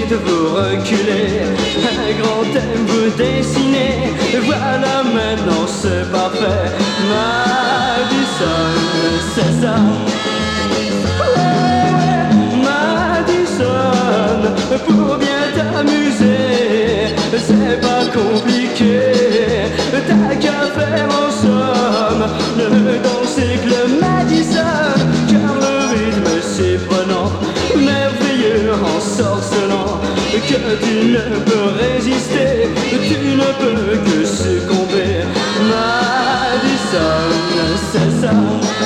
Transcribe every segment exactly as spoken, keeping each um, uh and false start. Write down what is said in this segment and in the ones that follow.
vite vous reculez, un grand thème vous dessinez. Voilà maintenant c'est parfait. Madison, c'est ça. Ouais, Madison, pour bien t'amuser, c'est pas compliqué. T'as qu'à faire en somme le danser que le Madison, car le rythme est si prenant, merveilleux, ensorcelant, que tu ne peux résister, tu ne peux que succomber. Madison, c'est ça.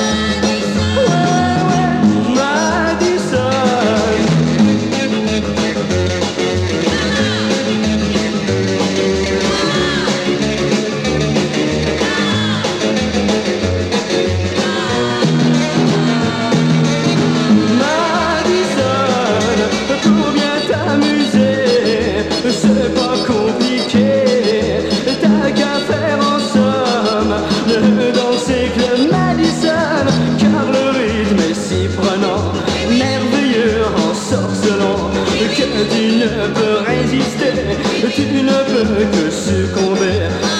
C'est pas compliqué, t'as qu'à faire en somme le danser que le Madison, car le rythme est si prenant, merveilleux, ensorcelant, que tu ne peux résister, tu ne peux que succomber.